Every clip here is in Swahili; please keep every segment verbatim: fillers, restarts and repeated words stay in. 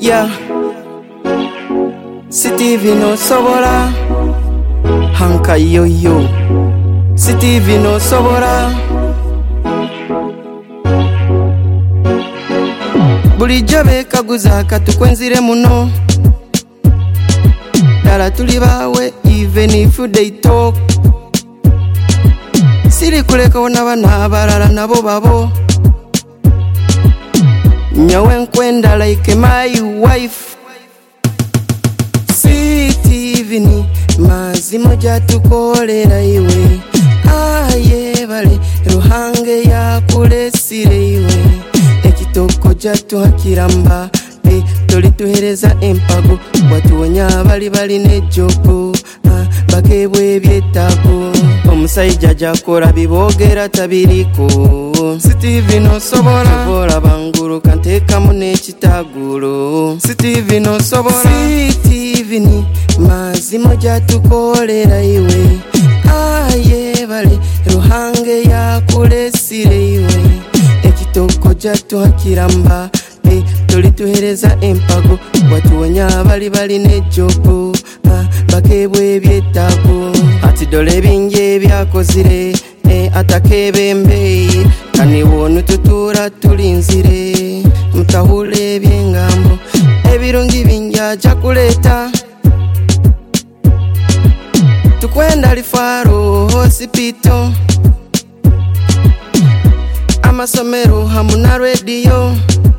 yeah. Stevie no sobora hanka yo yo. Stevie no sobora bulijjo bekaguza katukwenzire muno dala tuli bawe even if they talk. Siri kuleka wana bana abalala nabo babo nyawe nkwenda like my wife. Stevie ni mazimo jatukolera iwe aye bale ruhange ya kulesire iwe ekitoko jatuhakiramba e toli tuhereza empago watuwonya bali bali nejogo ah, bakebwe byetago omusajja jakora bibogera tabiriko. Stevie no sobora sobora banguru kanteka mune chitagulo. Stevie no sobora Stevie ni mazimo jatukolera iwe aye bale ruhange ya kulesire iwe ekitoko jatuhakiramba e toli tuhereza empago watuwonya bali bali nejogo ah, bakebwe byetago ati dole binge byakozire e atakebembe kani wonu tutura tulinzire mutahule byengambo ebirungi binja jakuleta tukwenda lifaro hospital amasomero hamuna radio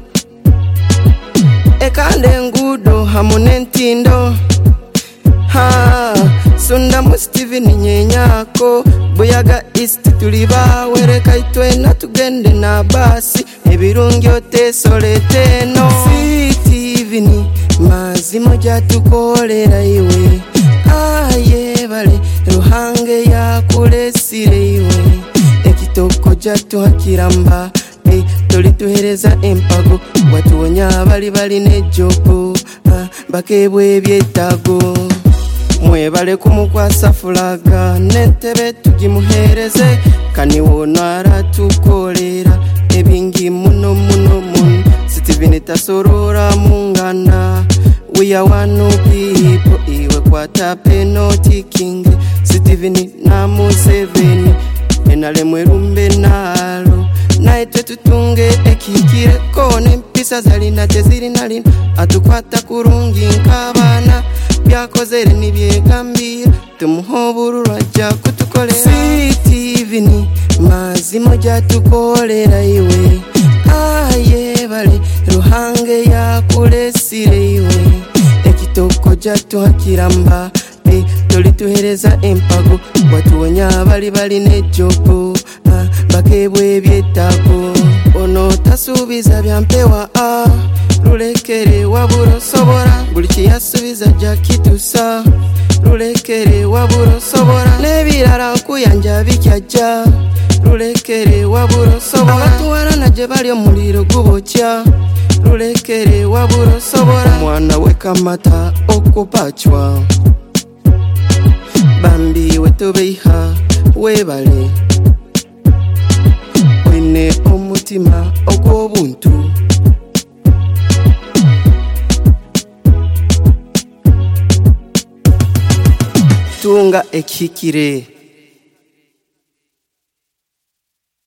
ekande ngudo hamune ntindo ha sunda mu Stevie nyenyako buyaga east tuliba wereka itwe na tugende na basi ebirungi otesolete no. Stevie ni mazimo jatukolera iwe aye bale ruhange ya kulesire iwe ekitoko jatuhakiramba e toli tuhereza empago watuwonya bali bali nejogo ah, bakebwe byetago mwebale kumukwasa fulaga nentebe tugimuhereze kani wono aratukolera ebingi muno muno muno. Stevie nitasorora mungana we are one people iwe kwata penalty king. Stevie ni na Museveni enale mwerumbe nalo naitwe tutunge ekikire kone mpisa zalina teziri nalina atukwata kurungi nkabana byakozere nibyegambira tumuhoburura jya kutukolera. Stevie ni mazimo jatukolera iwe aye bale ruhange ya kulesire iwe ekitoko jatuhakiramba e toli tuhereza empago watuwonya bali bali nejogo ah, bakebwe byetago ono tasubiza byampewa ah, lulekere waburo sobora buli kiyasubiza jakitusa lulekere waburo sobora nebirara nkuyanja bikyaja lulekere waburo sobora abatuwarana je bali omuliro gubokya lulekere waburo sobora mwana wekamata okupachwa bambi wetobeiha webale wine omutima ogw'obuntu tunga ekikire.